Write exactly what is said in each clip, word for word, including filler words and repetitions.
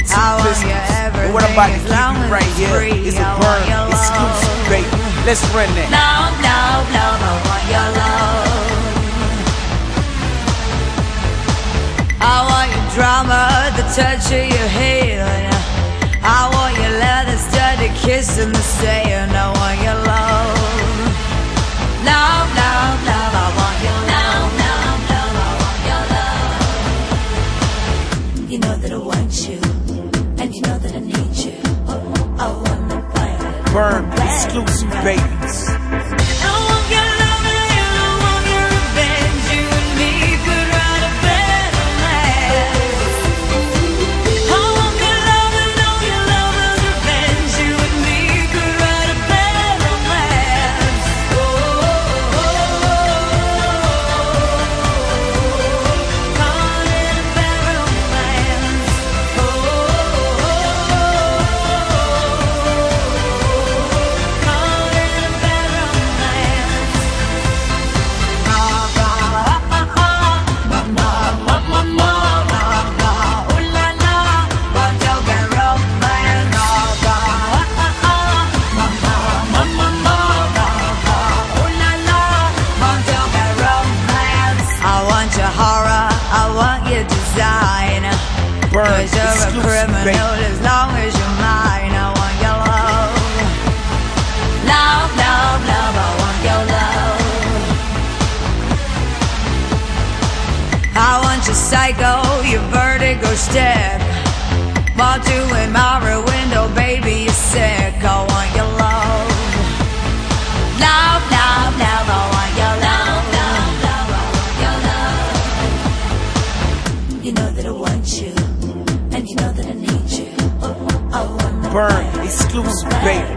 two pistols. And what I'm about to give you right here is a burn exclusive, baby. Let's run that. Love, love, love, I want your love. I want your drama, the touch of your hand. I want your leather studded kiss in the sand. I want your love. Love, love, love, I want your love. Love, love, I want your love. You know that I want you, and you know that I need you. I want to fight. Burn exclusive, babies. Cause you're a criminal as long as you're mine. I want your love. Love, love, love, I want your love. I want your psycho, your vertigo step. While doing my rear window, baby, you're sick. I want your love. Love, love, love, I want your love. Love, love, I want your love. You know that I want you, and you know that I need you. I want to burn exclusive, baby.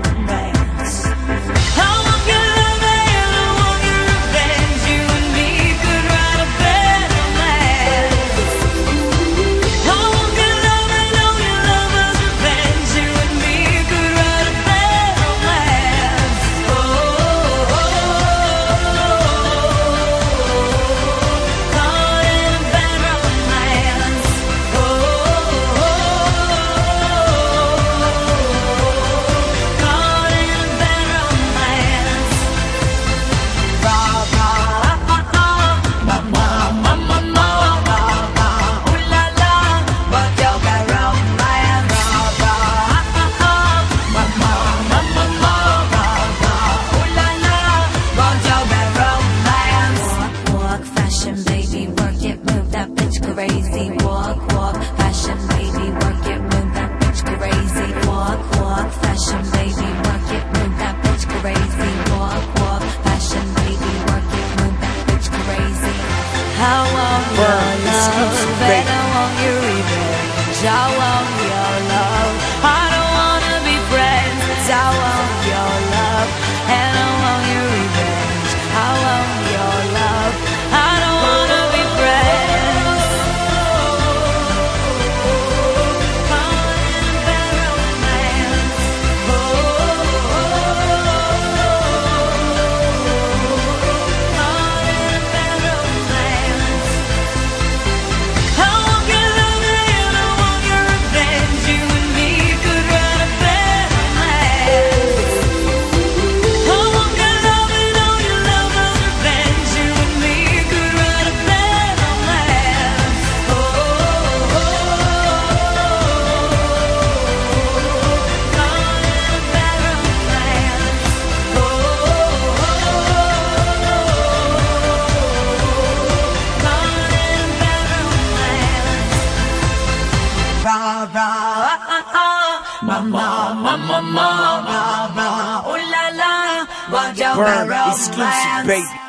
Crazy, walk, walk, fashion, baby, work it, move that bitch crazy. Walk, walk, fashion, baby, work it, move that bitch crazy. Walk, walk, fashion, baby, work it, move that bitch crazy. I want your love, and I want your revenge. I want your love. I don't wanna be friends. I want your love, and I want your revenge. I want your love. I don't wanna be friends. Burn exclusive, baby.